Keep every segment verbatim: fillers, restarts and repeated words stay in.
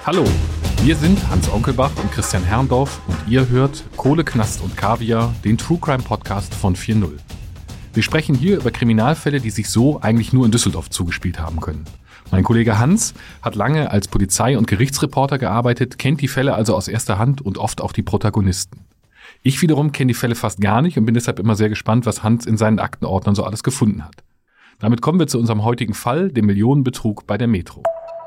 Hallo, wir sind Hans Onkelbach und Christian Herrndorf und ihr hört Kohle, Knast und Kaviar, den True Crime Podcast von vier null. Wir sprechen hier über Kriminalfälle, die sich so eigentlich nur in Düsseldorf zugespielt haben können. Mein Kollege Hans hat lange als Polizei- und Gerichtsreporter gearbeitet, kennt die Fälle also aus erster Hand und oft auch die Protagonisten. Ich wiederum kenne die Fälle fast gar nicht und bin deshalb immer sehr gespannt, was Hans in seinen Aktenordnern so alles gefunden hat. Damit kommen wir zu unserem heutigen Fall, dem Millionenbetrug bei der Metro.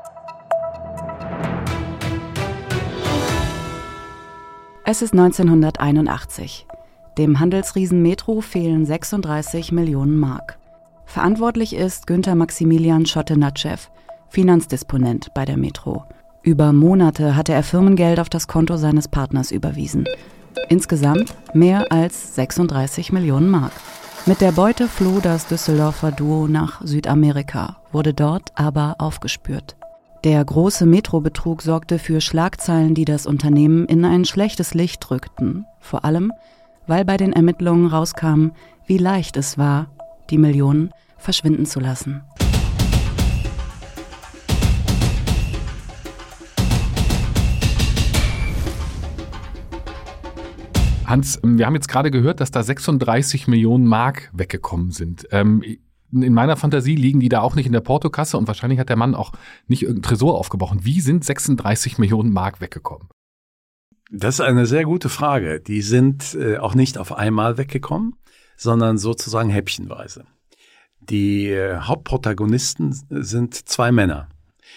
Es ist neunzehnhunderteinundachtzig. Dem Handelsriesen Metro fehlen sechsunddreißig Millionen Mark. Verantwortlich ist Günther Maximilian Schotte-Natschew, Finanzdisponent bei der Metro. Über Monate hatte er Firmengeld auf das Konto seines Partners überwiesen. Insgesamt mehr als sechsunddreißig Millionen Mark. Mit der Beute floh das Düsseldorfer Duo nach Südamerika, wurde dort aber aufgespürt. Der große Metro-Betrug sorgte für Schlagzeilen, die das Unternehmen in ein schlechtes Licht rückten. Vor allem, weil bei den Ermittlungen rauskam, wie leicht es war, die Millionen verschwinden zu lassen. Hans, wir haben jetzt gerade gehört, dass da sechsunddreißig Millionen Mark weggekommen sind. Ähm, in meiner Fantasie liegen die da auch nicht in der Portokasse und wahrscheinlich hat der Mann auch nicht irgendeinen Tresor aufgebrochen. Wie sind sechsunddreißig Millionen Mark weggekommen? Das ist eine sehr gute Frage. Die sind äh, auch nicht auf einmal weggekommen, sondern sozusagen häppchenweise. Die äh, Hauptprotagonisten sind zwei Männer,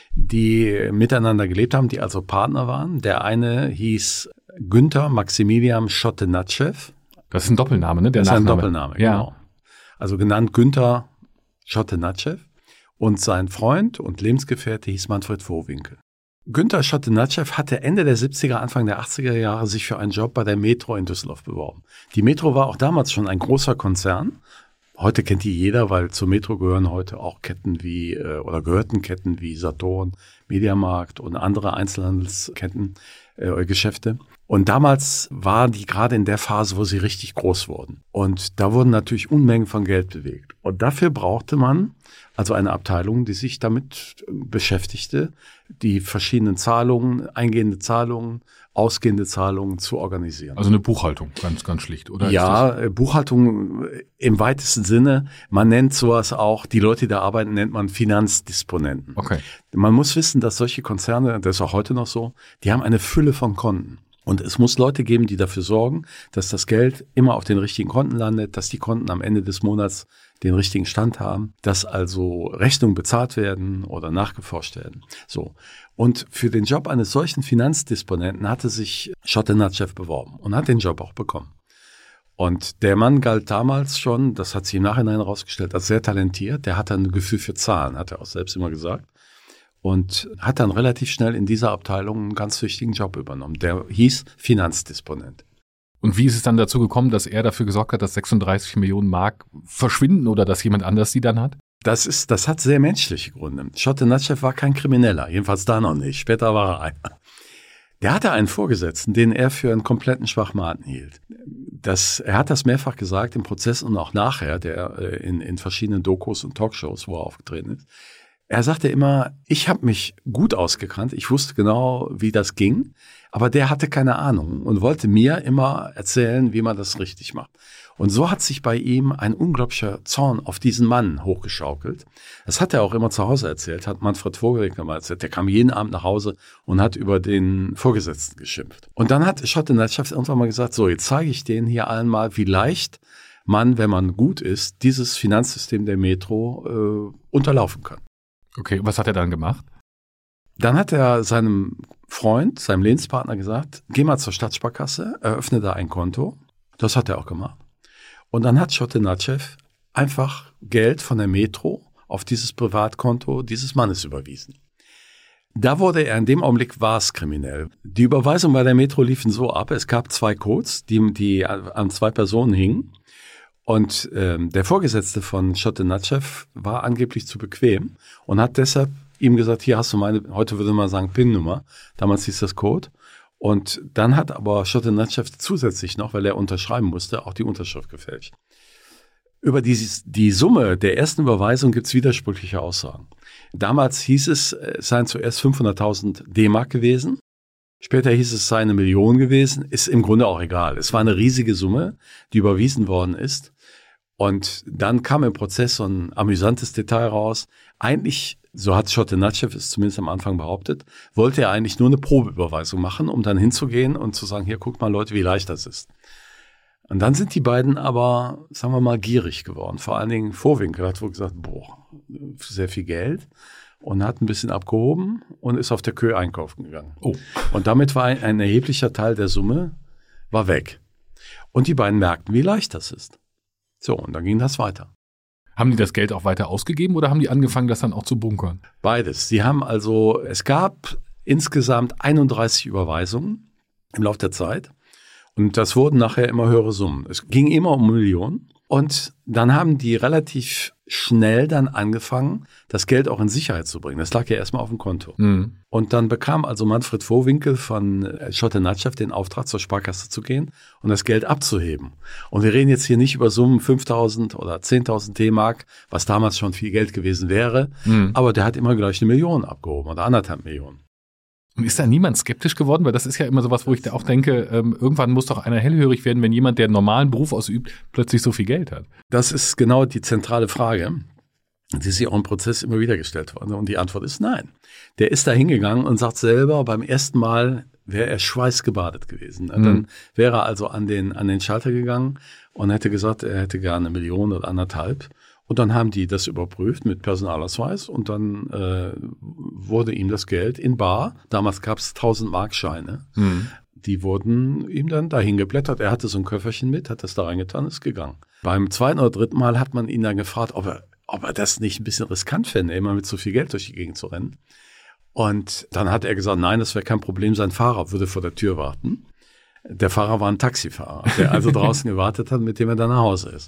die miteinander gelebt haben, die also Partner waren. Der eine hieß Günther Maximilian Schotte-Natschew. Das ist ein Doppelname, ne? Der das ist Nachname. ein Doppelname, ja. Genau. Also genannt Günther Schotte-Natschew. Und sein Freund und Lebensgefährte hieß Manfred Vohwinkel. Günther Schotte-Natschew hatte Ende der siebziger, Anfang der achtziger Jahre sich für einen Job bei der Metro in Düsseldorf beworben. Die Metro war auch damals schon ein großer Konzern. Heute kennt die jeder, weil zur Metro gehören heute auch Ketten wie, oder gehörten Ketten wie Saturn, Mediamarkt und andere Einzelhandelsketten, äh, Geschäfte. Und damals war die gerade in der Phase, wo sie richtig groß wurden. Und da wurden natürlich Unmengen von Geld bewegt. Und dafür brauchte man also eine Abteilung, die sich damit beschäftigte, die verschiedenen Zahlungen, eingehende Zahlungen, ausgehende Zahlungen zu organisieren. Also eine Buchhaltung, ganz, ganz schlicht, oder? Ja, ist das Buchhaltung im weitesten Sinne. Man nennt sowas auch, die Leute, die da arbeiten, nennt man Finanzdisponenten. Okay. Man muss wissen, dass solche Konzerne, das ist auch heute noch so, die haben eine Fülle von Konten. Und es muss Leute geben, die dafür sorgen, dass das Geld immer auf den richtigen Konten landet, dass die Konten am Ende des Monats den richtigen Stand haben, dass also Rechnungen bezahlt werden oder nachgeforscht werden. So. Und für den Job eines solchen Finanzdisponenten hatte sich Schotte-Natschew beworben und hat den Job auch bekommen. Und der Mann galt damals schon, das hat sich im Nachhinein herausgestellt, als sehr talentiert. Der hatte ein Gefühl für Zahlen, hat er auch selbst immer gesagt. Und hat dann relativ schnell in dieser Abteilung einen ganz wichtigen Job übernommen. Der hieß Finanzdisponent. Und wie ist es dann dazu gekommen, dass er dafür gesorgt hat, dass sechsunddreißig Millionen Mark verschwinden oder dass jemand anders sie dann hat? Das ist, das hat sehr menschliche Gründe. Schotte-Natschew war kein Krimineller, jedenfalls da noch nicht. Später war er einer. Der hatte einen Vorgesetzten, den er für einen kompletten Schwachmaten hielt. Das, er hat das mehrfach gesagt im Prozess und auch nachher, der in, in verschiedenen Dokus und Talkshows, wo er aufgetreten ist. Er sagte immer, ich habe mich gut ausgekannt, ich wusste genau, wie das ging, aber der hatte keine Ahnung und wollte mir immer erzählen, wie man das richtig macht. Und so hat sich bei ihm ein unglaublicher Zorn auf diesen Mann hochgeschaukelt. Das hat er auch immer zu Hause erzählt, hat Manfred Vohwinkel mal erzählt. Der kam jeden Abend nach Hause und hat über den Vorgesetzten geschimpft. Und dann hat Schotte-Natschew irgendwann mal gesagt, so, jetzt zeige ich denen hier allen mal, wie leicht man, wenn man gut ist, dieses Finanzsystem der Metro äh, unterlaufen kann. Okay, was hat er dann gemacht? Dann hat er seinem Freund, seinem Lebenspartner gesagt, geh mal zur Stadtsparkasse, eröffne da ein Konto. Das hat er auch gemacht. Und dann hat Schotte-Natschew einfach Geld von der Metro auf dieses Privatkonto dieses Mannes überwiesen. Da wurde er, in dem Augenblick war es kriminell. Die Überweisungen bei der Metro liefen so ab, es gab zwei Codes, die, die an zwei Personen hingen. Und ähm, der Vorgesetzte von Schotte-Natschew war angeblich zu bequem und hat deshalb ihm gesagt, hier hast du meine, heute würde man sagen, PIN-Nummer. Damals hieß das Code. Und dann hat aber Schotte-Natschew zusätzlich noch, weil er unterschreiben musste, auch die Unterschrift gefälscht. Über die, die Summe der ersten Überweisung gibt es widersprüchliche Aussagen. Damals hieß es, es seien zuerst fünfhunderttausend D-Mark gewesen. Später hieß es, es sei eine Million gewesen. Ist im Grunde auch egal. Es war eine riesige Summe, die überwiesen worden ist. Und dann kam im Prozess so ein amüsantes Detail raus. Eigentlich, so hat Schotte Natschew es zumindest am Anfang behauptet, wollte er eigentlich nur eine Probeüberweisung machen, um dann hinzugehen und zu sagen, hier, guckt mal Leute, wie leicht das ist. Und dann sind die beiden aber, sagen wir mal, gierig geworden. Vor allen Dingen Vohwinkel hat wohl gesagt, boah, sehr viel Geld. Und hat ein bisschen abgehoben und ist auf der Kö einkaufen gegangen. Oh. Und damit war ein, ein erheblicher Teil der Summe war weg. Und die beiden merkten, wie leicht das ist. So, und dann ging das weiter. Haben die das Geld auch weiter ausgegeben oder haben die angefangen, das dann auch zu bunkern? Beides. Sie haben also, es gab insgesamt einunddreißig Überweisungen im Laufe der Zeit. Und das wurden nachher immer höhere Summen. Es ging immer um Millionen. Und dann haben die relativ schnell dann angefangen, das Geld auch in Sicherheit zu bringen. Das lag ja erstmal auf dem Konto. Mhm. Und dann bekam also Manfred Vohwinkel von Schotte Natschew den Auftrag, zur Sparkasse zu gehen und das Geld abzuheben. Und wir reden jetzt hier nicht über Summen fünftausend oder zehntausend D-Mark, was damals schon viel Geld gewesen wäre. Mhm. Aber der hat immer gleich eine Million abgehoben oder anderthalb Millionen. Und ist da niemand skeptisch geworden? Weil das ist ja immer sowas, wo ich da auch denke, ähm, irgendwann muss doch einer hellhörig werden, wenn jemand, der einen normalen Beruf ausübt, plötzlich so viel Geld hat. Das ist genau die zentrale Frage, die sich auch im Prozess immer wieder gestellt wurde. Und die Antwort ist nein. Der ist da hingegangen und sagt selber, beim ersten Mal wäre er schweißgebadet gewesen. Mhm. Dann wäre er also an den, an den Schalter gegangen und hätte gesagt, er hätte gerne eine Million oder anderthalb. Und dann haben die das überprüft mit Personalausweis und dann äh, wurde ihm das Geld in bar, damals gab es tausend Mark Scheine, mhm. die wurden ihm dann dahin geblättert. Er hatte so ein Köfferchen mit, hat das da reingetan, ist gegangen. Beim zweiten oder dritten Mal hat man ihn dann gefragt, ob er, ob er das nicht ein bisschen riskant fände, immer mit so viel Geld durch die Gegend zu rennen. Und dann hat er gesagt, nein, das wäre kein Problem, sein Fahrer würde vor der Tür warten. Der Fahrer war ein Taxifahrer, der also draußen gewartet hat, mit dem er dann nach Hause ist.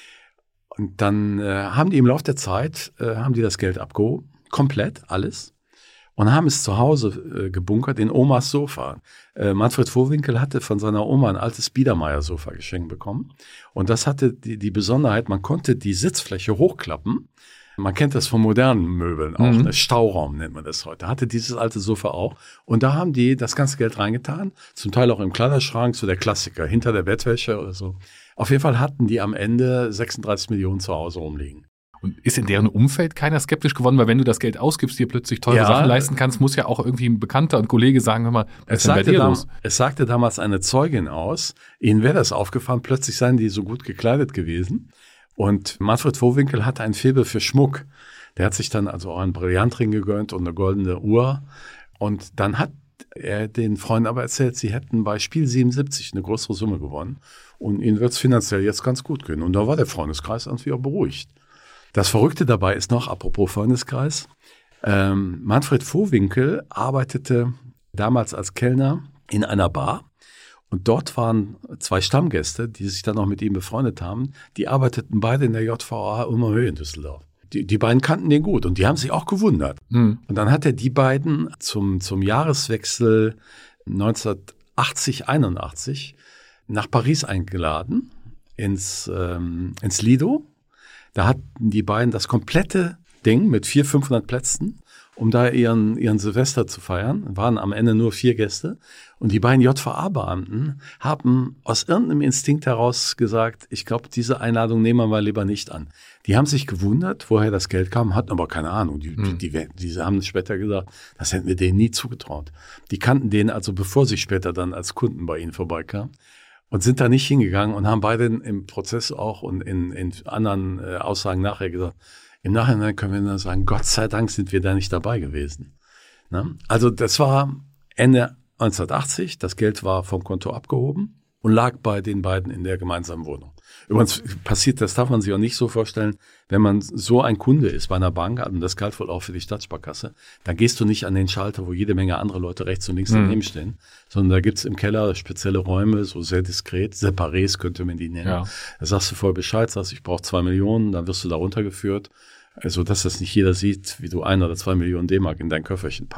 Und dann äh, haben die im Laufe der Zeit, äh, haben die das Geld abgehoben, komplett, alles, und haben es zu Hause äh, gebunkert in Omas Sofa. Äh, Manfred Vohwinkel hatte von seiner Oma ein altes Biedermeier-Sofa geschenkt bekommen. Und das hatte die, die Besonderheit, man konnte die Sitzfläche hochklappen. Man kennt das von modernen Möbeln auch, mhm. ne? Stauraum nennt man das heute. Hatte dieses alte Sofa auch. Und da haben die das ganze Geld reingetan, zum Teil auch im Kleiderschrank, so der Klassiker, hinter der Bettwäsche oder so. Auf jeden Fall hatten die am Ende sechsunddreißig Millionen zu Hause rumliegen. Und ist in deren Umfeld keiner skeptisch geworden? Weil wenn du das Geld ausgibst, dir plötzlich teure ja, Sachen leisten kannst, muss ja auch irgendwie ein Bekannter und Kollege sagen, hör mal, was ist denn bei dir los? Es sagte damals eine Zeugin aus, ihnen wäre das aufgefallen, plötzlich seien die so gut gekleidet gewesen. Und Manfred Vohwinkel hatte ein Faible für Schmuck. Der hat sich dann also auch einen Brillantring gegönnt und eine goldene Uhr. Und dann hat er den Freunden aber erzählt, sie hätten bei Spiel siebenundsiebzig eine größere Summe gewonnen. Und ihnen wird es finanziell jetzt ganz gut gehen. Und da war der Freundeskreis irgendwie auch beruhigt. Das Verrückte dabei ist noch, apropos Freundeskreis, ähm, Manfred Vohwinkel arbeitete damals als Kellner in einer Bar. Und dort waren zwei Stammgäste, die sich dann auch mit ihm befreundet haben. Die arbeiteten beide in der J V A Ulmerhöhe in Düsseldorf. Die, die beiden kannten den gut und die haben sich auch gewundert. Mhm. Und dann hat er die beiden zum, zum Jahreswechsel neunzehnhundertachtzig einundachtzig nach Paris eingeladen, ins, ähm, ins Lido. Da hatten die beiden das komplette Ding mit vierhundert, fünfhundert Plätzen, um da ihren, ihren Silvester zu feiern. Waren am Ende nur vier Gäste. Und die beiden J V A-Beamten haben aus irgendeinem Instinkt heraus gesagt, ich glaube, diese Einladung nehmen wir mal lieber nicht an. Die haben sich gewundert, woher das Geld kam, hatten aber keine Ahnung. Die, mhm. die, die, die haben später gesagt, das hätten wir denen nie zugetraut. Die kannten den also, bevor sie später dann als Kunden bei ihnen vorbeikamen. Und sind da nicht hingegangen und haben beide im Prozess auch und in, in anderen äh, Aussagen nachher gesagt, im Nachhinein können wir dann sagen, Gott sei Dank sind wir da nicht dabei gewesen. Ne? Also das war Ende neunzehnhundertachtzig, das Geld war vom Konto abgehoben und lag bei den beiden in der gemeinsamen Wohnung. Übrigens passiert, das darf man sich auch nicht so vorstellen, wenn man so ein Kunde ist bei einer Bank, und das galt wohl auch für die Stadtsparkasse, dann gehst du nicht an den Schalter, wo jede Menge andere Leute rechts und links daneben mhm. stehen, sondern da gibt's im Keller spezielle Räume, so sehr diskret, Separés könnte man die nennen. Ja. Da sagst du vorher Bescheid, sagst, ich brauche zwei Millionen, dann wirst du da runtergeführt, also dass das nicht jeder sieht, wie du ein oder zwei Millionen D-Mark in dein Köfferchen packst.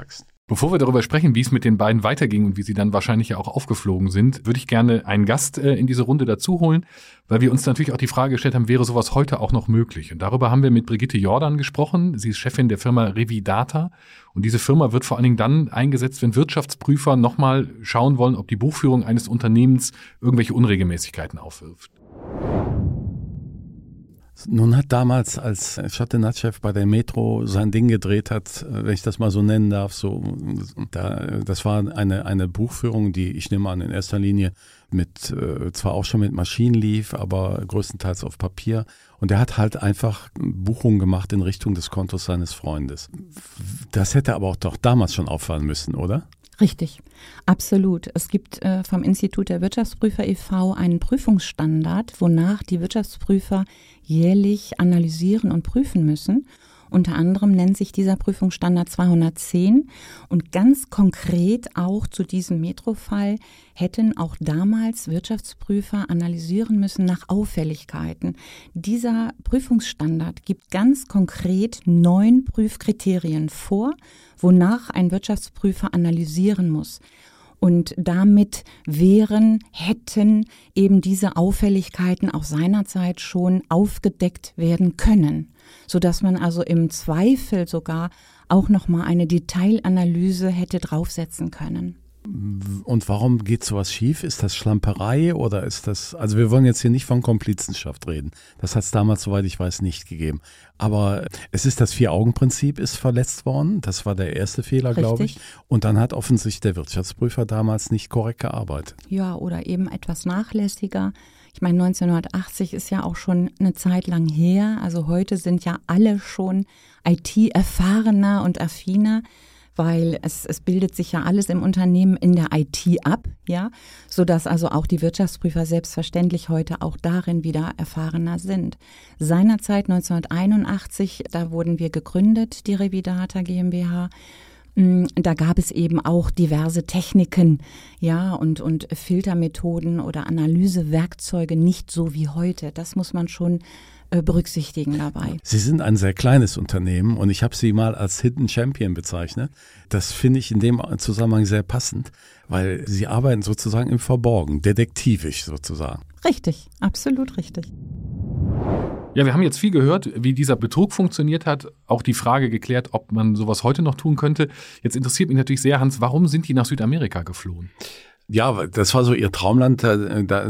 Bevor wir darüber sprechen, wie es mit den beiden weiterging und wie sie dann wahrscheinlich ja auch aufgeflogen sind, würde ich gerne einen Gast äh, in diese Runde dazu holen, weil wir uns natürlich auch die Frage gestellt haben, wäre sowas heute auch noch möglich? Und darüber haben wir mit Brigitte Jordan gesprochen. Sie ist Chefin der Firma Revidata. Und diese Firma wird vor allen Dingen dann eingesetzt, wenn Wirtschaftsprüfer nochmal schauen wollen, ob die Buchführung eines Unternehmens irgendwelche Unregelmäßigkeiten aufwirft. Nun hat damals, als Schotte Natschew bei der Metro sein Ding gedreht hat, wenn ich das mal so nennen darf, so, da, das war eine, eine Buchführung, die ich nehme an in erster Linie mit, äh, zwar auch schon mit Maschinen lief, aber größtenteils auf Papier. Und er hat halt einfach Buchungen gemacht in Richtung des Kontos seines Freundes. Das hätte aber auch doch damals schon auffallen müssen, oder? Richtig, absolut. Es gibt äh, vom Institut der Wirtschaftsprüfer e V einen Prüfungsstandard, wonach die Wirtschaftsprüfer jährlich analysieren und prüfen müssen. Unter anderem nennt sich dieser Prüfungsstandard zweihundertzehn und ganz konkret auch zu diesem Metro-Fall hätten auch damals Wirtschaftsprüfer analysieren müssen nach Auffälligkeiten. Dieser Prüfungsstandard gibt ganz konkret neun Prüfkriterien vor, wonach ein Wirtschaftsprüfer analysieren muss. Und damit wären, hätten eben diese Auffälligkeiten auch seinerzeit schon aufgedeckt werden können, sodass man also im Zweifel sogar auch nochmal eine Detailanalyse hätte draufsetzen können. Und warum geht sowas schief? Ist das Schlamperei oder ist das, also wir wollen jetzt hier nicht von Komplizenschaft reden. Das hat es damals, soweit ich weiß, nicht gegeben. Aber es ist das Vier-Augen-Prinzip ist verletzt worden. Das war der erste Fehler, glaube ich. Und dann hat offensichtlich der Wirtschaftsprüfer damals nicht korrekt gearbeitet. Ja, oder eben etwas nachlässiger. Ich meine, neunzehnhundertachtzig ist ja auch schon eine Zeit lang her. Also heute sind ja alle schon I T-erfahrener und affiner, weil es, es bildet sich ja alles im Unternehmen in der I T ab, ja, sodass also auch die Wirtschaftsprüfer selbstverständlich heute auch darin wieder erfahrener sind. Seinerzeit neunzehnhunderteinundachtzig, da wurden wir gegründet, die Revidata GmbH. Da gab es eben auch diverse Techniken, ja, und, und Filtermethoden oder Analysewerkzeuge, nicht so wie heute. Das muss man schon berücksichtigen dabei. Sie sind ein sehr kleines Unternehmen und ich habe Sie mal als Hidden Champion bezeichnet. Das finde ich in dem Zusammenhang sehr passend, weil Sie arbeiten sozusagen im Verborgenen, detektivisch sozusagen. Richtig, absolut richtig. Ja, wir haben jetzt viel gehört, wie dieser Betrug funktioniert hat, auch die Frage geklärt, ob man sowas heute noch tun könnte. Jetzt interessiert mich natürlich sehr, Hans, warum sind die nach Südamerika geflohen? Ja, das war so ihr Traumland, da, da,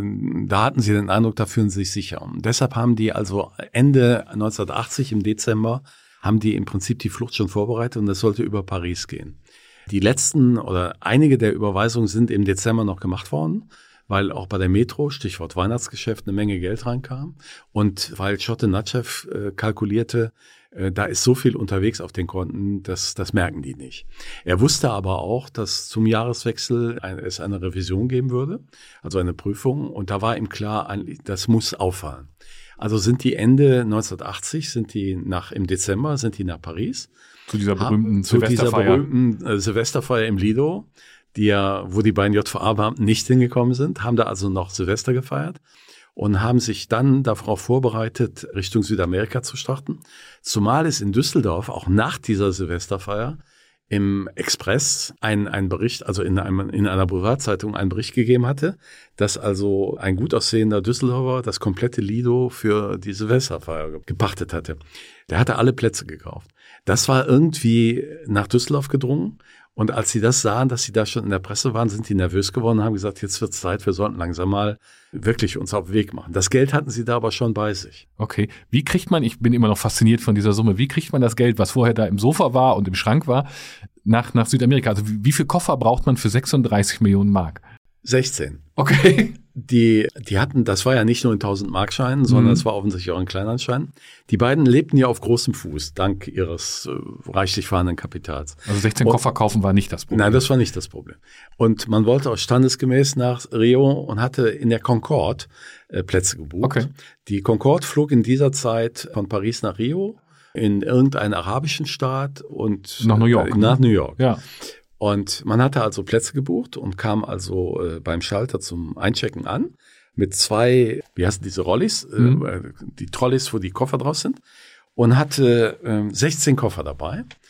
da hatten sie den Eindruck, da fühlen sie sich sicher. Und deshalb haben die also Ende neunzehnhundertachtzig im Dezember, haben die im Prinzip die Flucht schon vorbereitet und das sollte über Paris gehen. Die letzten oder einige der Überweisungen sind im Dezember noch gemacht worden, weil auch bei der Metro, Stichwort Weihnachtsgeschäft, eine Menge Geld reinkam und weil Schotte Natschew äh, kalkulierte, äh, da ist so viel unterwegs auf den Konten, das, das merken die nicht. Er wusste aber auch, dass zum Jahreswechsel ein, es eine Revision geben würde, also eine Prüfung, und da war ihm klar, das muss auffallen. Also sind die Ende neunzehnhundertachtzig, sind die nach im Dezember, sind die nach Paris. Zu dieser berühmten Zu Silvesterfeier. dieser berühmten äh, Silvesterfeier im Lido, die ja, wo die beiden J V A-Beamten nicht hingekommen sind, haben da also noch Silvester gefeiert und haben sich dann darauf vorbereitet, Richtung Südamerika zu starten. Zumal es in Düsseldorf auch nach dieser Silvesterfeier im Express ein, ein Bericht, also in, einem, in einer Boulevardzeitung einen Bericht gegeben hatte, dass also ein gut aussehender Düsseldorfer das komplette Lido für die Silvesterfeier gepachtet hatte. Der hatte alle Plätze gekauft. Das war irgendwie nach Düsseldorf gedrungen. Und als sie das sahen, dass sie da schon in der Presse waren, sind die nervös geworden und haben gesagt, jetzt wird es Zeit, wir sollten langsam mal wirklich uns auf den Weg machen. Das Geld hatten sie da aber schon bei sich. Okay, wie kriegt man, ich bin immer noch fasziniert von dieser Summe, wie kriegt man das Geld, was vorher da im Sofa war und im Schrank war, nach, nach Südamerika? Also wie, wie viel Koffer braucht man für sechsunddreißig Millionen Mark? sechzehn. Okay. Die, die hatten, das war ja nicht nur in tausend Markscheinen, sondern es mhm. war offensichtlich auch ein Kleinanschein. Die beiden lebten ja auf großem Fuß, dank ihres äh, reichlich vorhandenen Kapitals. Also sechzehn und, Koffer kaufen war nicht das Problem. Nein, das war nicht das Problem. Und man wollte auch standesgemäß nach Rio und hatte in der Concorde äh, Plätze gebucht. Okay. Die Concorde flog in dieser Zeit von Paris nach Rio, in irgendeinen arabischen Staat und nach New York. Äh, nach New York. Ja. Und man hatte also Plätze gebucht und kam also äh, beim Schalter zum Einchecken an mit zwei, wie heißen diese Rollis, mhm. äh, die Trolleys, wo die Koffer drauf sind, und hatte äh, sechzehn Koffer dabei.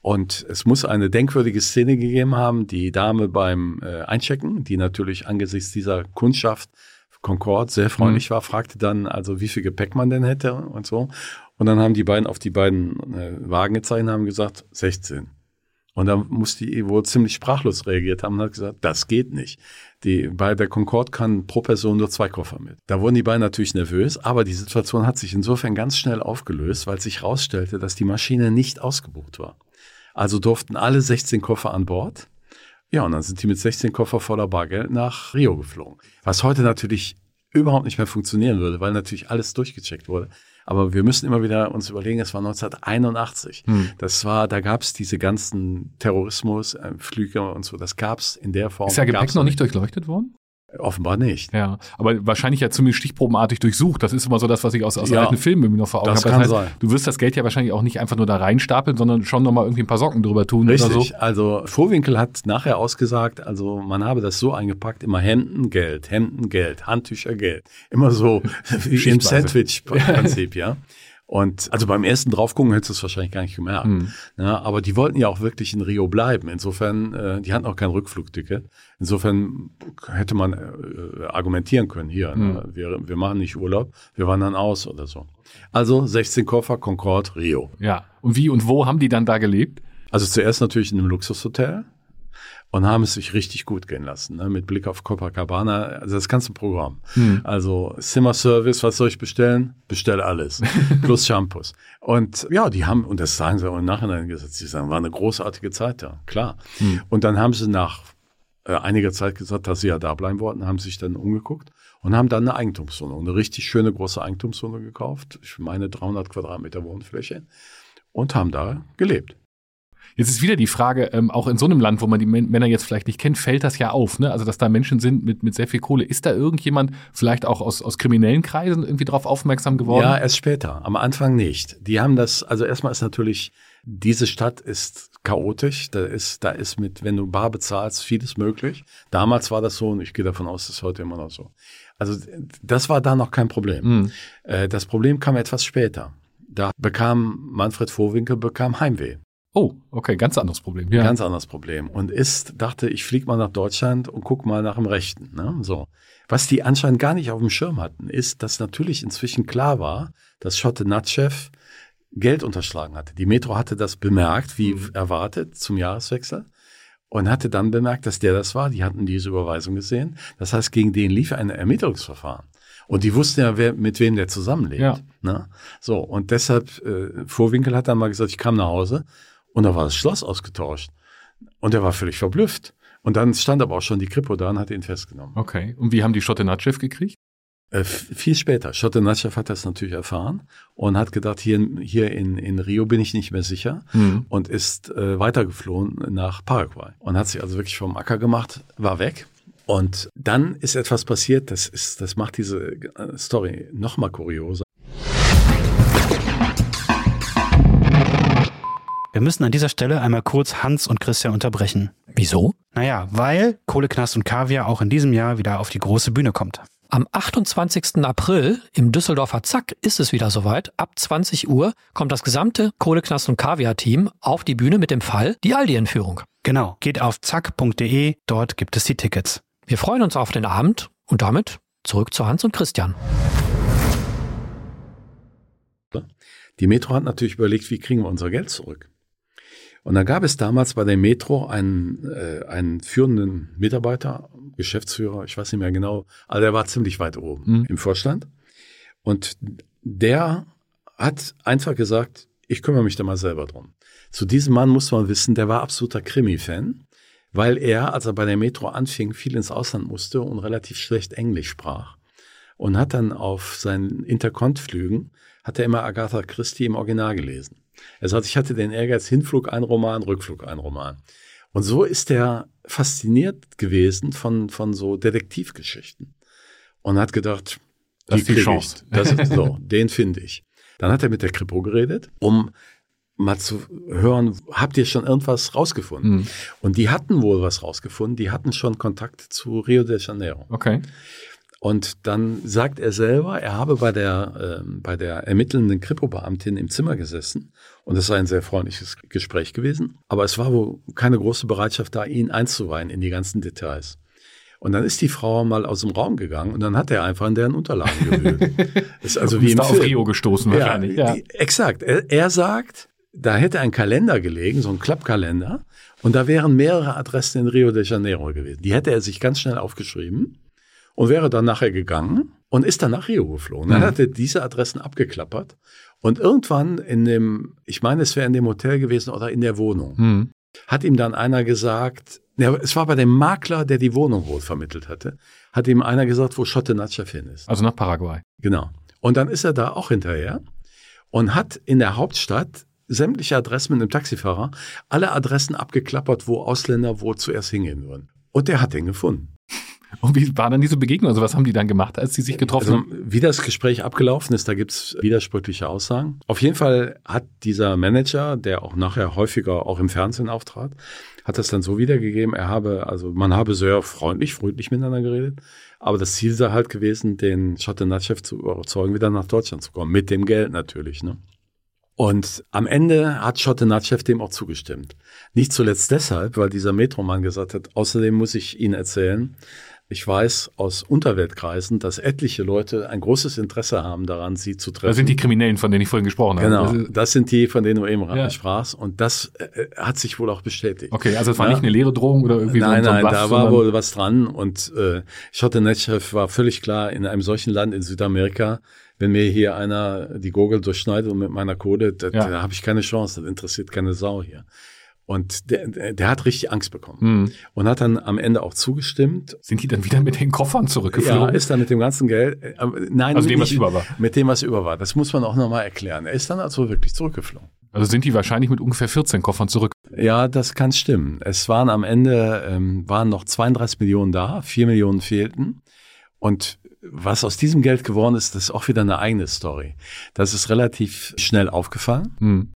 Und es muss eine denkwürdige Szene gegeben haben, die Dame beim äh, Einchecken, die natürlich angesichts dieser Kundschaft Concorde sehr freundlich mhm. war, fragte dann also, wie viel Gepäck man denn hätte und so. Und dann haben die beiden auf die beiden äh, Wagen gezeigt und haben gesagt, sechzehn. Und dann musste die wohl ziemlich sprachlos reagiert haben und hat gesagt, das geht nicht. Die, bei der Concorde kann pro Person nur zwei Koffer mit. Da wurden die beiden natürlich nervös, aber die Situation hat sich insofern ganz schnell aufgelöst, weil sich herausstellte, dass die Maschine nicht ausgebucht war. Also durften alle sechzehn Koffer an Bord. Ja, und dann sind die mit sechzehn Koffer voller Bargeld nach Rio geflogen. Was heute natürlich überhaupt nicht mehr funktionieren würde, weil natürlich alles durchgecheckt wurde. Aber wir müssen immer wieder uns überlegen, es war neunzehnhunderteinundachtzig. Hm. Das war, da gab es diese ganzen Terrorismus, äh, Flüge und so, das gab es in der Form. Ist ja Gepäck noch nicht durchleuchtet worden? Offenbar nicht. Ja, aber wahrscheinlich ja ziemlich stichprobenartig durchsucht. Das ist immer so das, was ich aus, aus ja, alten Filmen irgendwie noch vor Augen habe. Das kann sein. Du wirst das Geld ja wahrscheinlich auch nicht einfach nur da reinstapeln, sondern schon nochmal irgendwie ein paar Socken drüber tun. Richtig. Oder so. Also Vohwinkel hat nachher ausgesagt, also man habe das so eingepackt, immer Hemden, Geld, Hemden, Geld, Handtücher, Geld. Immer so wie im Sandwich-Prinzip, ja. Und also beim ersten Draufgucken hättest du es wahrscheinlich gar nicht gemerkt. Mhm. Ja, aber die wollten ja auch wirklich in Rio bleiben. Insofern, äh, die hatten auch kein Rückflugticket. Insofern hätte man äh, argumentieren können, hier, mhm. ne? wir, wir machen nicht Urlaub, wir wandern aus oder so. Also sechzehn Koffer, Concorde, Rio. Ja, und wie und wo haben die dann da gelebt? Also zuerst natürlich in einem Luxushotel. Und haben es sich richtig gut gehen lassen, ne? Mit Blick auf Copacabana, also das ganze Programm. Hm. Also Zimmerservice, was soll ich bestellen? Bestell alles, plus Shampoos. Und ja, die haben, und das sagen sie auch im Nachhinein gesagt, sie sagen, war eine großartige Zeit da, klar. Hm. Und dann haben sie nach äh, einiger Zeit gesagt, dass sie ja da bleiben wollten, haben sich dann umgeguckt und haben dann eine Eigentumswohnung, eine richtig schöne große Eigentumswohnung gekauft, ich meine dreihundert Quadratmeter Wohnfläche, und haben da gelebt. Jetzt ist wieder die Frage, ähm, auch in so einem Land, wo man die Männer jetzt vielleicht nicht kennt, fällt das ja auf, ne? Also, dass da Menschen sind mit, mit sehr viel Kohle. Ist da irgendjemand vielleicht auch aus, aus kriminellen Kreisen irgendwie drauf aufmerksam geworden? Ja, erst später. Am Anfang nicht. Die haben das, also erstmal ist natürlich, diese Stadt ist chaotisch. Da ist, da ist mit, wenn du bar bezahlst, vieles möglich. Damals war das so und ich gehe davon aus, das ist heute immer noch so. Also, das war da noch kein Problem. Mhm. Äh, das Problem kam etwas später. Da bekam Manfred Vohwinkel bekam Heimweh. Oh, okay, ganz anderes Problem. Ja. Ganz anderes Problem. Und ist, dachte, ich fliege mal nach Deutschland und guck mal nach dem Rechten. Ne? So. Was die anscheinend gar nicht auf dem Schirm hatten, ist, dass natürlich inzwischen klar war, dass Schotte Natschew Geld unterschlagen hatte. Die Metro hatte das bemerkt, wie mhm. erwartet, zum Jahreswechsel. Und hatte dann bemerkt, dass der das war. Die hatten diese Überweisung gesehen. Das heißt, gegen den lief ein Ermittlungsverfahren. Und die wussten ja, wer, mit wem der zusammenlebt. Ja. Ne? So, und deshalb, äh, Vohwinkel hat dann mal gesagt, ich kam nach Hause. Und da war das Schloss ausgetauscht. Und er war völlig verblüfft. Und dann stand aber auch schon die Kripo da und hat ihn festgenommen. Okay. Und wie haben die Schotte Natschew gekriegt? Äh, viel später. Schotte Natschew hat das natürlich erfahren und hat gedacht, hier, hier in, in Rio bin ich nicht mehr sicher. Mhm. Und ist äh, weitergeflohen nach Paraguay. Und hat sich also wirklich vom Acker gemacht, war weg. Und dann ist etwas passiert, das, ist, das macht diese Story noch mal kurioser. Wir müssen an dieser Stelle einmal kurz Hans und Christian unterbrechen. Wieso? Naja, weil Kohle, Knast und Kaviar auch in diesem Jahr wieder auf die große Bühne kommt. Am achtundzwanzigsten April im Düsseldorfer Zack ist es wieder soweit. Ab zwanzig Uhr kommt das gesamte Kohle, Knast und Kaviar-Team auf die Bühne mit dem Fall Die Aldi-Entführung. Genau, geht auf zack punkt de, dort gibt es die Tickets. Wir freuen uns auf den Abend und damit zurück zu Hans und Christian. Die Metro hat natürlich überlegt, wie kriegen wir unser Geld zurück? Und dann gab es damals bei der Metro einen, äh, einen führenden Mitarbeiter, Geschäftsführer, ich weiß nicht mehr genau, aber der war ziemlich weit oben mhm. im Vorstand. Und der hat einfach gesagt, ich kümmere mich da mal selber drum. Zu diesem Mann muss man wissen, der war absoluter Krimi-Fan, weil er, als er bei der Metro anfing, viel ins Ausland musste und relativ schlecht Englisch sprach. Und hat dann auf seinen Intercont-Flügen, hat er immer Agatha Christie im Original gelesen. Er sagt, ich hatte den Ehrgeiz, Hinflug ein Roman, Rückflug ein Roman. Und so ist er fasziniert gewesen von, von so Detektivgeschichten. Und hat gedacht, das ist die Chance. Das ist so, den finde ich. Dann hat er mit der Kripo geredet, um mal zu hören, habt ihr schon irgendwas rausgefunden? Mhm. Und die hatten wohl was rausgefunden. Die hatten schon Kontakt zu Rio de Janeiro. Okay. Und dann sagt er selber, er habe bei der, äh, bei der ermittelnden Kripo-Beamtin im Zimmer gesessen und es sei ein sehr freundliches Gespräch gewesen. Aber es war wohl keine große Bereitschaft da, ihn einzuweihen in die ganzen Details. Und dann ist die Frau mal aus dem Raum gegangen und dann hat er einfach in deren Unterlagen gewühlt. Das ist also wie im da Film. auf Rio gestoßen ja, wahrscheinlich. Ja. Die, exakt. Er, er sagt, da hätte ein Kalender gelegen, so ein Klappkalender, und da wären mehrere Adressen in Rio de Janeiro gewesen. Die hätte er sich ganz schnell aufgeschrieben und wäre dann nachher gegangen und ist dann nach Rio geflogen. Dann mhm. hat er diese Adressen abgeklappert und irgendwann in dem, ich meine, es wäre in dem Hotel gewesen oder in der Wohnung, mhm. hat ihm dann einer gesagt, ja, es war bei dem Makler, der die Wohnung wohl vermittelt hatte, hat ihm einer gesagt, wo Chote Natchev hin ist. Also nach Paraguay. Genau. Und dann ist er da auch hinterher und hat in der Hauptstadt sämtliche Adressen mit einem Taxifahrer, alle Adressen abgeklappert, wo Ausländer wohl zuerst hingehen würden. Und der hat den gefunden. Und wie war dann diese Begegnung? Also was haben die dann gemacht, als sie sich getroffen also, haben? Wie das Gespräch abgelaufen ist, da gibt's widersprüchliche Aussagen. Auf jeden Fall hat dieser Manager, der auch nachher häufiger auch im Fernsehen auftrat, hat das dann so wiedergegeben, er habe, also man habe sehr freundlich, freundlich miteinander geredet, aber das Ziel sei halt gewesen, den Chote Natchev zu überzeugen, wieder nach Deutschland zu kommen. Mit dem Geld natürlich, ne? Und am Ende hat Chote Natchev dem auch zugestimmt. Nicht zuletzt deshalb, weil dieser Metroman gesagt hat, außerdem muss ich Ihnen erzählen, ich weiß aus Unterweltkreisen, dass etliche Leute ein großes Interesse haben daran, sie zu treffen. Das sind die Kriminellen, von denen ich vorhin gesprochen habe. Genau, das, das sind die, von denen du eben ja. sprachst. Und das äh, hat sich wohl auch bestätigt. Okay, also es war ja. nicht eine leere Drohung oder irgendwie nein, so ein Nein, nein, da war sondern wohl was dran. Und äh, Chote Natchev war völlig klar, in einem solchen Land in Südamerika, wenn mir hier einer die Gurgel durchschneidet und mit meiner Kohle, das, ja. da habe ich keine Chance, das interessiert keine Sau hier. Und der, der, der hat richtig Angst bekommen mhm. und hat dann am Ende auch zugestimmt. Sind die dann wieder mit den Koffern zurückgeflogen? Ja, ist dann mit dem ganzen Geld, äh, nein, also dem, nicht, was über war. Mit dem, was über war. Das muss man auch nochmal erklären. Er ist dann also wirklich zurückgeflogen. Also sind die wahrscheinlich mit ungefähr vierzehn Koffern zurück? Ja, das kann stimmen. Es waren am Ende, ähm, waren noch zweiunddreißig Millionen da, vier Millionen fehlten. Und was aus diesem Geld geworden ist, das ist auch wieder eine eigene Story. Das ist relativ schnell aufgefallen. Mhm.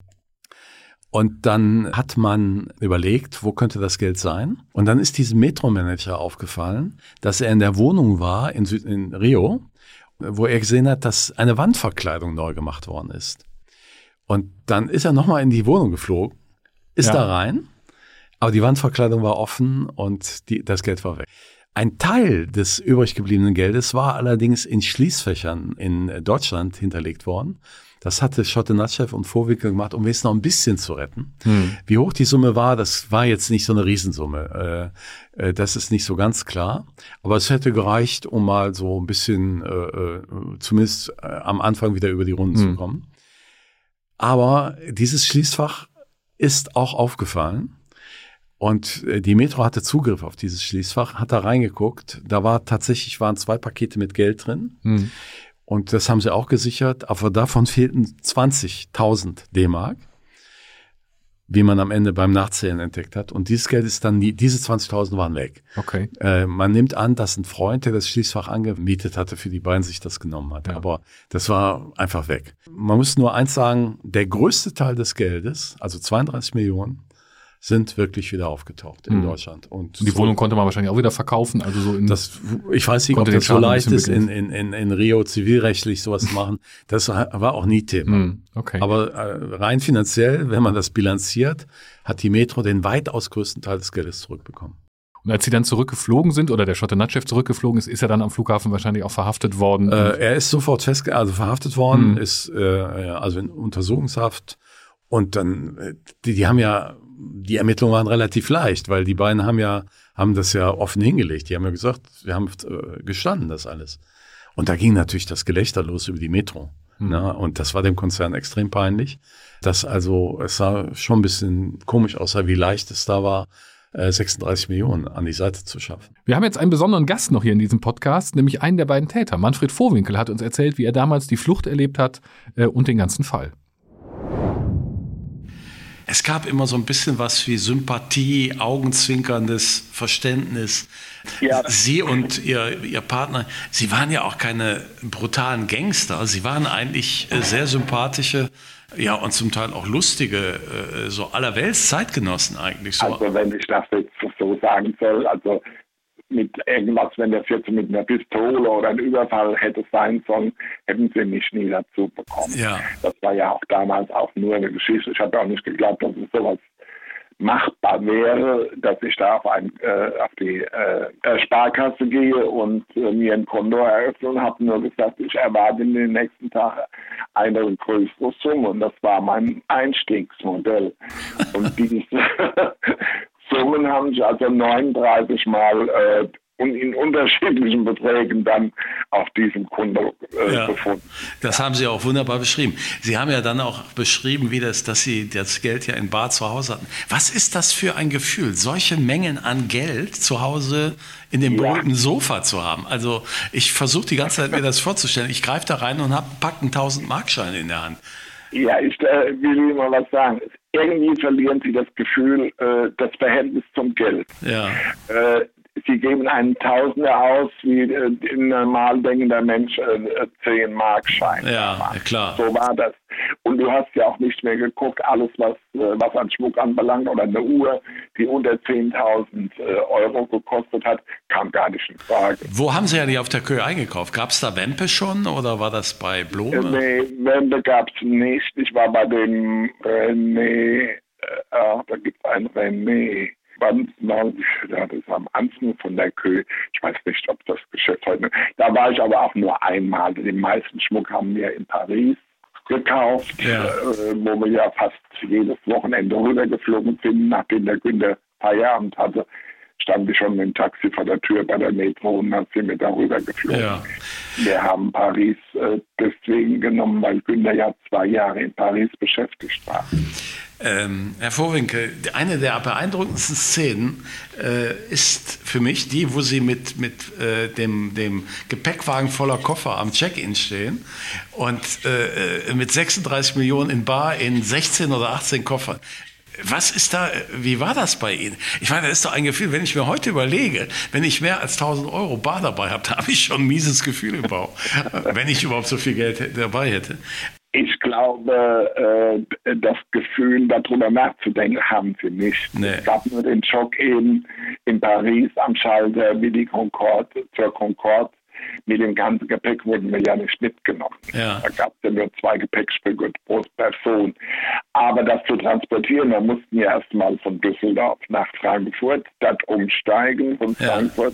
Und dann hat man überlegt, wo könnte das Geld sein? Und dann ist diesem Metro-Manager aufgefallen, dass er in der Wohnung war in, Süd- in Rio, wo er gesehen hat, dass eine Wandverkleidung neu gemacht worden ist. Und dann ist er nochmal in die Wohnung geflogen, ist ja. da rein, aber die Wandverkleidung war offen und die, das Geld war weg. Ein Teil des übrig gebliebenen Geldes war allerdings in Schließfächern in Deutschland hinterlegt worden. Das hatte Chote Natchev und Vohwinkel gemacht, um es noch ein bisschen zu retten. Hm. Wie hoch die Summe war, das war jetzt nicht so eine Riesensumme. Äh, äh, das ist nicht so ganz klar. Aber es hätte gereicht, um mal so ein bisschen, äh, zumindest äh, am Anfang wieder über die Runden hm. zu kommen. Aber dieses Schließfach ist auch aufgefallen. Und die Metro hatte Zugriff auf dieses Schließfach, hat da reingeguckt. Da war tatsächlich, waren zwei Pakete mit Geld drin. Hm. Und das haben sie auch gesichert, aber davon fehlten zwanzigtausend D-Mark, wie man am Ende beim Nachzählen entdeckt hat. Und dieses Geld ist dann nie, diese zwanzigtausend waren weg. Okay. Äh, man nimmt an, dass ein Freund, der das Schließfach angemietet hatte, für die beiden sich das genommen hat. Ja. Aber das war einfach weg. Man muss nur eins sagen, der größte Teil des Geldes, also zweiunddreißig Millionen, sind wirklich wieder aufgetaucht in mhm. Deutschland. Und, und die so, Wohnung konnte man wahrscheinlich auch wieder verkaufen. Also so in das, ich weiß nicht, ob das so leicht ist, in, in, in, in Rio zivilrechtlich sowas zu machen. Das war auch nie Thema. Mhm. Okay. Aber äh, rein finanziell, wenn man das bilanziert, hat die Metro den weitaus größten Teil des Geldes zurückbekommen. Und als sie dann zurückgeflogen sind oder der Chote Natchev zurückgeflogen ist, ist er dann am Flughafen wahrscheinlich auch verhaftet worden? Äh, er ist sofort festge- also verhaftet worden, mhm. ist äh, also in Untersuchungshaft. Und dann, die, die haben ja, die Ermittlungen waren relativ leicht, weil die beiden haben ja, haben das ja offen hingelegt. Die haben ja gesagt, wir haben äh, gestanden, das alles. Und da ging natürlich das Gelächter los über die Metro. Mhm. Ne? Und das war dem Konzern extrem peinlich. Das also, es sah schon ein bisschen komisch aus, wie leicht es da war, sechsunddreißig Millionen an die Seite zu schaffen. Wir haben jetzt einen besonderen Gast noch hier in diesem Podcast, nämlich einen der beiden Täter. Manfred Vohwinkel hat uns erzählt, wie er damals die Flucht erlebt hat äh, und den ganzen Fall. Es gab immer so ein bisschen was wie Sympathie, augenzwinkerndes Verständnis. Ja. Sie und ihr, ihr Partner, Sie waren ja auch keine brutalen Gangster. Sie waren eigentlich sehr sympathische, ja, und zum Teil auch lustige, so allerwelts Zeitgenossen eigentlich. So. Also wenn ich das jetzt so sagen soll, also mit irgendwas, wenn das jetzt mit einer Pistole oder ein Überfall hätte sein sollen, hätten sie mich nie dazu bekommen. Ja. Das war ja auch damals auch nur eine Geschichte. Ich habe auch nicht geglaubt, dass es sowas machbar wäre, dass ich da auf, ein, äh, auf die äh, Sparkasse gehe und äh, mir ein Konto eröffne und habe nur gesagt, ich erwarte in den nächsten Tagen eine größere Summe und das war mein Einstiegsmodell. Und diese Summen haben sich also neununddreißig Mal äh, und in unterschiedlichen Beträgen dann auf diesem Konto äh, ja, gefunden. Das haben Sie auch wunderbar beschrieben. Sie haben ja dann auch beschrieben, wie das, dass Sie das Geld ja in bar zu Hause hatten. Was ist das für ein Gefühl, solche Mengen an Geld zu Hause in dem berühmten ja. Sofa zu haben? Also ich versuche die ganze Zeit mir das vorzustellen. Ich greife da rein und habe packt einen tausend-Mark-Schein in der Hand. Ja, ich äh, will Ihnen mal was sagen. Irgendwie verlieren Sie das Gefühl, äh, das Verhältnis zum Geld. Ja. Äh, Sie geben einen Tausender aus, wie äh, ein normal denkender Mensch äh, zehn Markschein. Ja, klar. So war das. Und du hast ja auch nicht mehr geguckt, alles, was, äh, was an Schmuck anbelangt oder eine Uhr, die unter zehntausend äh, Euro gekostet hat, kam gar nicht in Frage. Wo haben Sie ja die auf der Kühe eingekauft? Gab es da Wempe schon oder war das bei Blome? Äh, nee, Wempe gab es nicht. Ich war bei dem René, äh, ach, da gibt es einen René. Ganz genau, das ist am Anfang von der Kühe. Ich weiß nicht, ob das Geschäft heute. Da war ich aber auch nur einmal. Den meisten Schmuck haben wir in Paris gekauft, ja. äh, wo wir ja fast jedes Wochenende rübergeflogen sind, nachdem der Günther Feierabend hatte. Stand ich schon mit dem Taxi vor der Tür bei der Metro und dann sind wir darüber geflogen. Ja. Wir haben Paris äh, deswegen genommen, weil Günther ja zwei Jahre in Paris beschäftigt war. Ähm, Herr Vohwinkel, eine der beeindruckendsten Szenen äh, ist für mich die, wo Sie mit, mit äh, dem, dem Gepäckwagen voller Koffer am Check-in stehen und äh, mit sechsunddreißig Millionen in bar in sechzehn oder achtzehn Koffern. Was ist da, wie war das bei Ihnen? Ich meine, das ist doch ein Gefühl, wenn ich mir heute überlege, wenn ich mehr als tausend Euro bar dabei habe, da habe ich schon ein mieses Gefühl im Bauch, wenn ich überhaupt so viel Geld dabei hätte. Ich glaube, äh, das Gefühl, darüber nachzudenken, haben sie nicht. Nee. Es gab nur den Schock eben in Paris am Schalter, wie die Concorde, zur Concorde. Mit dem ganzen Gepäck wurden wir ja nicht mitgenommen. Ja. Da gab es ja nur zwei Gepäckstücke pro Person. Aber das zu transportieren, da mussten wir erstmal von Düsseldorf nach Frankfurt, dort umsteigen, von ja. Frankfurt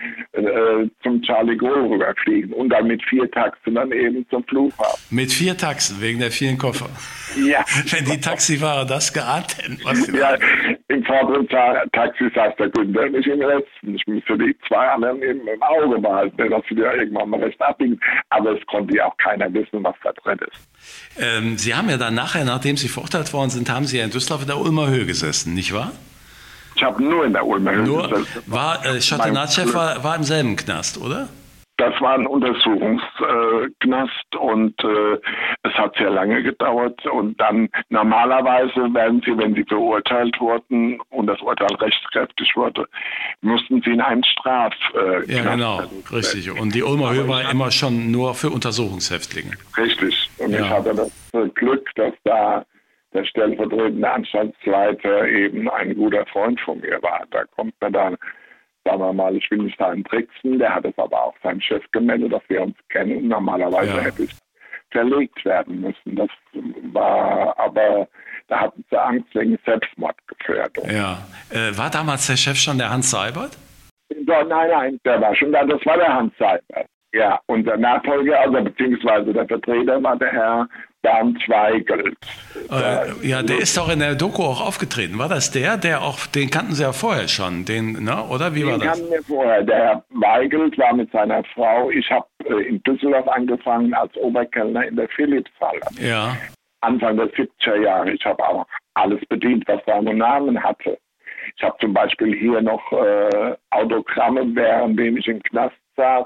äh, zum Charlie Gaulle rüberfliegen und dann mit vier Taxen dann eben zum Flughafen. Mit vier Taxen, wegen der vielen Koffer? Ja. Wenn die Taxifahrer das geahnt hätten. Was ja, im vorderen Taxi saß der Günther, nicht im letzten. Ich musste die zwei anderen eben im Auge behalten, dass sie ja irgendwann mal recht abbiegen. Aber es konnte ja auch keiner wissen, was da drin ist. Ähm, Sie haben ja dann nachher, nachdem Sie verurteilt worden sind, haben Sie ja in Düsseldorf in der Ulmer Höhe gesessen, nicht wahr? Ich habe nur in der Ulmer Höhe nur, gesessen. War, äh, Schotte-Natschew war, war im selben Knast, oder? Das war ein Untersuchungsknast und äh, es hat sehr lange gedauert. Und dann normalerweise werden sie, wenn sie verurteilt wurden und das Urteil rechtskräftig wurde, mussten sie in einen Straf. Äh, ja, genau, richtig. Und die Ulmer Höhe war immer schon nur für Untersuchungshäftlinge. Richtig. Und ja. ich hatte das äh, Glück, dass da der stellvertretende Anstaltsleiter eben ein guter Freund von mir war. Da kommt man dann. Sagen wir mal, ich will nicht sagen tricksen, der hat es aber auch seinem Chef gemeldet, dass wir uns kennen. Normalerweise ja. hätte ich verlegt werden müssen. Das war aber, da hatten sie Angst wegen Selbstmordgefährdung. Ja. Äh, war damals der Chef schon der Hans Seibert? Nein, nein, der war schon da, das war der Hans Seibert. Ja, und der Nachfolger, also beziehungsweise der Vertreter war der Herr Bernd Weigelt. Äh, ja, der ist doch in der Doku auch aufgetreten. War das der, der auch, den kannten Sie ja vorher schon, den, ne? Oder wie den war das? Den kannten wir vorher. Der Herr Weigelt war mit seiner Frau, ich habe äh, in Düsseldorf angefangen als Oberkellner in der Philipshalle. Ja. Anfang der siebziger Jahre. Ich habe auch alles bedient, was seinen Namen hatte. Ich habe zum Beispiel hier noch äh, Autogramme, währenddem ich im Knast saß,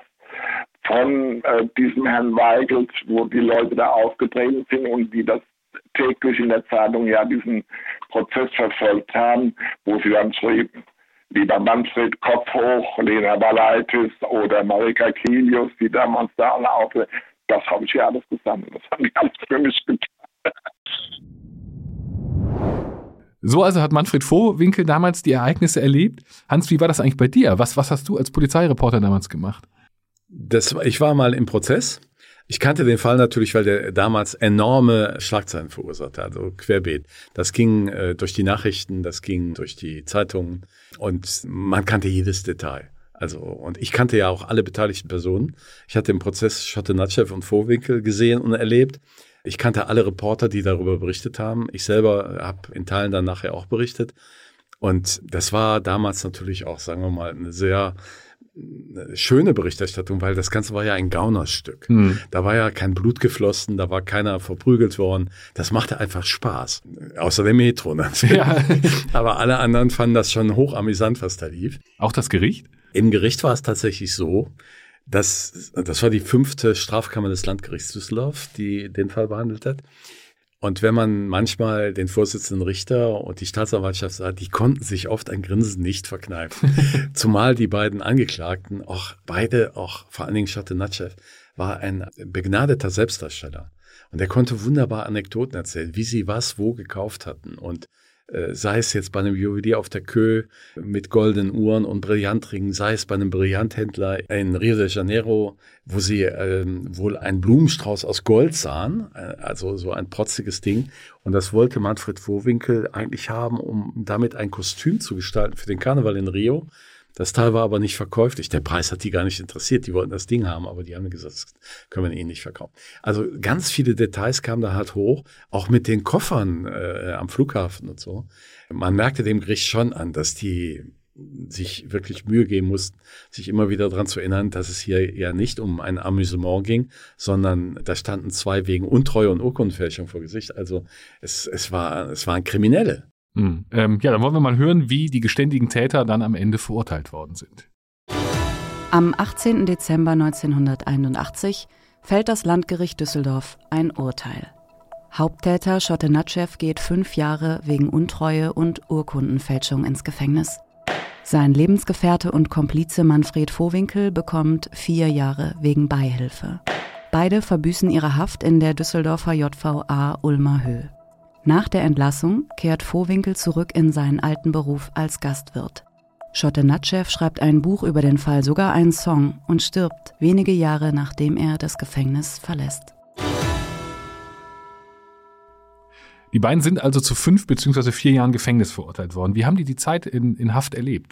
von äh, diesem Herrn Weigelt, wo die Leute da aufgetreten sind und die das täglich in der Zeitung ja diesen Prozess verfolgt haben, wo sie dann schrieben, lieber Manfred Kopf hoch, Lena Valaitis oder Marika Kilius, die damals da alle auftreten. Das habe ich ja alles gesammelt. Das haben die alles für mich getan. So also hat Manfred Vohwinkel damals die Ereignisse erlebt. Hans, wie war das eigentlich bei dir? Was, was hast du als Polizeireporter damals gemacht? Das, ich war mal im Prozess. Ich kannte den Fall natürlich, weil der damals enorme Schlagzeilen verursacht hat, also querbeet. Das ging äh, durch die Nachrichten, das ging durch die Zeitungen und man kannte jedes Detail. Also, und ich kannte ja auch alle beteiligten Personen. Ich hatte im Prozess Schotte Natschew und Vohwinkel gesehen und erlebt. Ich kannte alle Reporter, die darüber berichtet haben. Ich selber habe in Teilen dann nachher auch berichtet. Und das war damals natürlich auch, sagen wir mal, eine sehr eine schöne Berichterstattung, weil das Ganze war ja ein Gaunerstück. Hm. Da war ja kein Blut geflossen, da war keiner verprügelt worden. Das machte einfach Spaß. Außer der Metro natürlich. Ja. Aber alle anderen fanden das schon hochamüsant, was da lief. Auch das Gericht? Im Gericht war es tatsächlich so, dass, das war die fünfte Strafkammer des Landgerichts Düsseldorf, die den Fall behandelt hat. Und wenn man manchmal den Vorsitzenden Richter und die Staatsanwaltschaft sah, die konnten sich oft ein Grinsen nicht verkneifen. Zumal die beiden Angeklagten, auch beide, auch vor allen Dingen Schotte Natschew, war ein begnadeter Selbstdarsteller. Und er konnte wunderbar Anekdoten erzählen, wie sie was wo gekauft hatten. Und äh, sei es jetzt bei einem Juwelier auf der Kö mit goldenen Uhren und Brillantringen, sei es bei einem Brillanthändler in Rio de Janeiro, wo sie ähm, wohl einen Blumenstrauß aus Gold sahen, äh, also so ein protziges Ding. Und das wollte Manfred Vohwinkel eigentlich haben, um damit ein Kostüm zu gestalten für den Karneval in Rio. Das Teil war aber nicht verkäuflich. Der Preis hat die gar nicht interessiert. Die wollten das Ding haben, aber die haben gesagt, das können wir ihnen nicht verkaufen. Also ganz viele Details kamen da halt hoch, auch mit den Koffern äh, am Flughafen und so. Man merkte dem Gericht schon an, dass die sich wirklich Mühe geben mussten, sich immer wieder daran zu erinnern, dass es hier ja nicht um ein Amüsement ging, sondern da standen zwei wegen Untreue und Urkundenfälschung vor Gesicht. Also es, es war, es waren Kriminelle. Hm. Ähm, ja, dann wollen wir mal hören, wie die geständigen Täter dann am Ende verurteilt worden sind. Am achtzehnten Dezember neunzehnhunderteinundachtzig fällt das Landgericht Düsseldorf ein Urteil. Haupttäter Schotte Natschew geht fünf Jahre wegen Untreue und Urkundenfälschung ins Gefängnis. Sein Lebensgefährte und Komplize Manfred Vohwinkel bekommt vier Jahre wegen Beihilfe. Beide verbüßen ihre Haft in der Düsseldorfer J V A Ulmer Höhe. Nach der Entlassung kehrt Vohwinkel zurück in seinen alten Beruf als Gastwirt. Schotte Natschew schreibt ein Buch über den Fall, sogar einen Song, und stirbt wenige Jahre nachdem er das Gefängnis verlässt. Die beiden sind also zu fünf beziehungsweise vier Jahren Gefängnis verurteilt worden. Wie haben die die Zeit in, in Haft erlebt?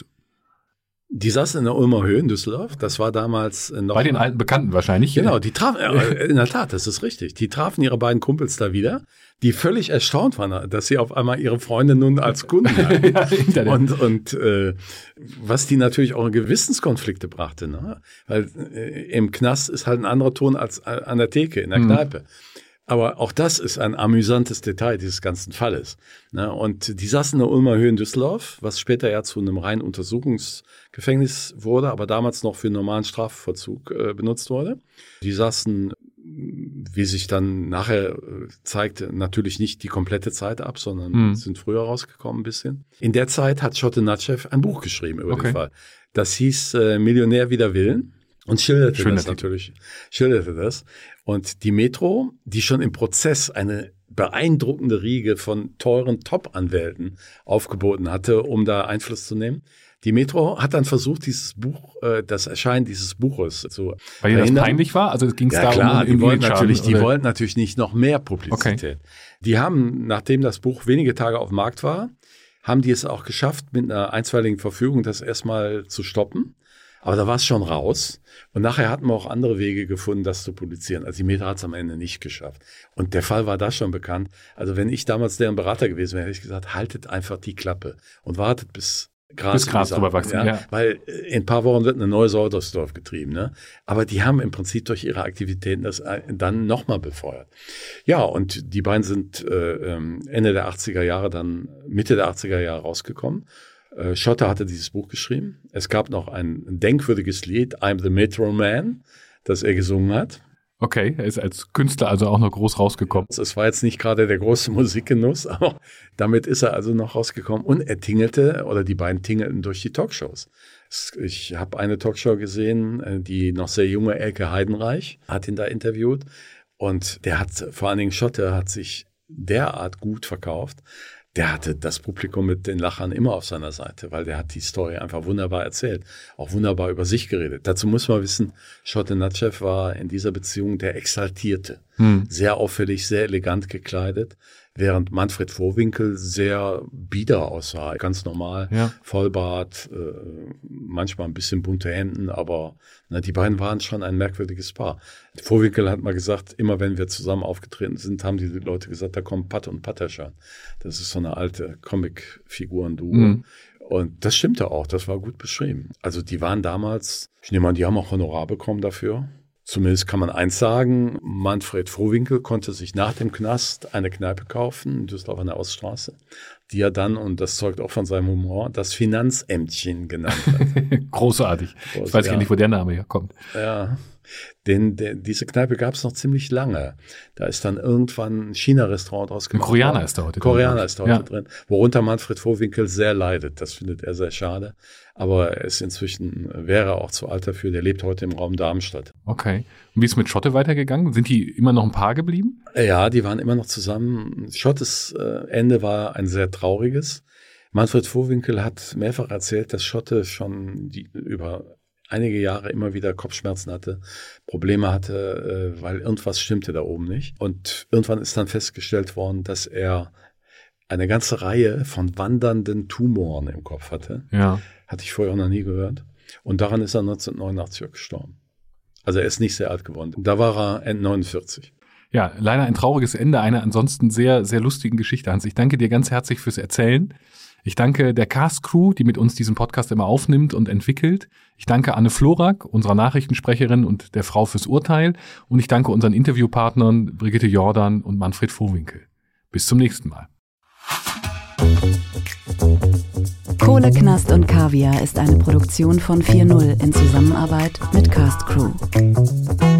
Die saßen in der Ulmer Höhe in Düsseldorf. Das war damals noch... Bei den alten Bekannten wahrscheinlich. Genau, die trafen, in der Tat, das ist richtig. Die trafen ihre beiden Kumpels da wieder, die völlig erstaunt waren, dass sie auf einmal ihre Freunde nun als Kunden hatten. ja, und und äh, was die natürlich auch Gewissenskonflikte brachte. Ne? Weil äh, im Knast ist halt ein anderer Ton als an der Theke, in der mhm. Kneipe. Aber auch das ist ein amüsantes Detail dieses ganzen Falles. Ne? Und die saßen in der Ulmer Höhe in Düsseldorf, was später ja zu einem reinen Untersuchungsgefängnis wurde, aber damals noch für normalen Strafvollzug äh, benutzt wurde. Die saßen, wie sich dann nachher äh, zeigte, natürlich nicht die komplette Zeit ab, sondern mhm. sind früher rausgekommen ein bisschen. In der Zeit hat Schotte Natschew ein Buch geschrieben über okay. den Fall. Das hieß äh, Millionär wider Willen. Und schilderte Schön, das natürlich, schilderte das. Und die Metro, die schon im Prozess eine beeindruckende Riege von teuren Top-Anwälten aufgeboten hatte, um da Einfluss zu nehmen. Die Metro hat dann versucht, dieses Buch, äh, das Erscheinen dieses Buches zu Weil ihr das peinlich war? Also ging es ja, da klar, um die wollten natürlich, die wollten natürlich nicht noch mehr Publizität. Okay. Die haben, nachdem das Buch wenige Tage auf dem Markt war, haben die es auch geschafft, mit einer einstweiligen Verfügung das erstmal zu stoppen. Aber da war es schon raus. Und nachher hatten wir auch andere Wege gefunden, das zu publizieren. Also die Metro hat es am Ende nicht geschafft. Und der Fall war da schon bekannt. Also wenn ich damals deren Berater gewesen wäre, hätte ich gesagt, haltet einfach die Klappe und wartet bis Gras, bis Gras drüber wachsen. Ja? Ja. Weil in ein paar Wochen wird eine neue Sau durchs Dorf getrieben. Ne? Aber die haben im Prinzip durch ihre Aktivitäten das dann nochmal befeuert. Ja, und die beiden sind äh, Ende der achtziger Jahre, dann Mitte der achtziger Jahre rausgekommen. Schotte hatte dieses Buch geschrieben. Es gab noch ein denkwürdiges Lied, I'm the Metro Man, das er gesungen hat. Okay, er ist als Künstler also auch noch groß rausgekommen. Es war jetzt nicht gerade der große Musikgenuss, aber damit ist er also noch rausgekommen. Und er tingelte, oder die beiden tingelten durch die Talkshows. Ich habe eine Talkshow gesehen, die noch sehr junge Elke Heidenreich hat ihn da interviewt. Und der hat, vor allen Dingen Schotte, hat sich derart gut verkauft, der hatte das Publikum mit den Lachern immer auf seiner Seite, weil der hat die Story einfach wunderbar erzählt, auch wunderbar über sich geredet. Dazu muss man wissen, Schotte Natschew war in dieser Beziehung der Exaltierte, hm. sehr auffällig, sehr elegant gekleidet, während Manfred Vohwinkel sehr bieder aussah, ganz normal, ja. Vollbart, äh, manchmal ein bisschen bunte Hemden, aber na, die beiden waren schon ein merkwürdiges Paar. Vohwinkel hat mal gesagt, immer wenn wir zusammen aufgetreten sind, haben die Leute gesagt, da kommen Pat und Patterschan. Das ist so eine alte Comic-Figuren-Duo. Mhm. Und das stimmte auch, das war gut beschrieben. Also die waren damals, ich nehme an, die haben auch Honorar bekommen dafür. Zumindest kann man eins sagen, Manfred Vohwinkel konnte sich nach dem Knast eine Kneipe kaufen, in Düsseldorf an der Oststraße, die er dann, und das zeugt auch von seinem Humor, das Finanzämtchen genannt hat. Großartig. Groß, ich weiß ja. gar nicht, wo der Name herkommt. Ja, denn der, diese Kneipe gab es noch ziemlich lange. Da ist dann irgendwann ein China-Restaurant draus gemacht. Ein Koreaner ist da heute drin. Koreaner ist da heute ja. drin, worunter Manfred Vohwinkel sehr leidet. Das findet er sehr schade. Aber er ist inzwischen, wäre auch zu alt dafür, der lebt heute im Raum Darmstadt. Okay. Und wie ist mit Schotte weitergegangen? Sind die immer noch ein Paar geblieben? Ja, die waren immer noch zusammen. Schottes äh, Ende war ein sehr trauriges. Manfred Vohwinkel hat mehrfach erzählt, dass Schotte schon die, über einige Jahre immer wieder Kopfschmerzen hatte, Probleme hatte, äh, weil irgendwas stimmte da oben nicht. Und irgendwann ist dann festgestellt worden, dass er eine ganze Reihe von wandernden Tumoren im Kopf hatte. Ja. Hatte ich vorher auch noch nie gehört. Und daran ist er neunzehnhundertneunundachtzig gestorben. Also er ist nicht sehr alt geworden. Da war er neunundvierzig. Ja, leider ein trauriges Ende einer ansonsten sehr, sehr lustigen Geschichte, Hans. Ich danke dir ganz herzlich fürs Erzählen. Ich danke der Cast-Crew, die mit uns diesen Podcast immer aufnimmt und entwickelt. Ich danke Anne Florak, unserer Nachrichtensprecherin und der Frau fürs Urteil. Und ich danke unseren Interviewpartnern Brigitte Jordan und Manfred Vohwinkel. Bis zum nächsten Mal. Kohle, Knast und Kaviar ist eine Produktion von vier null in Zusammenarbeit mit Cast Crew.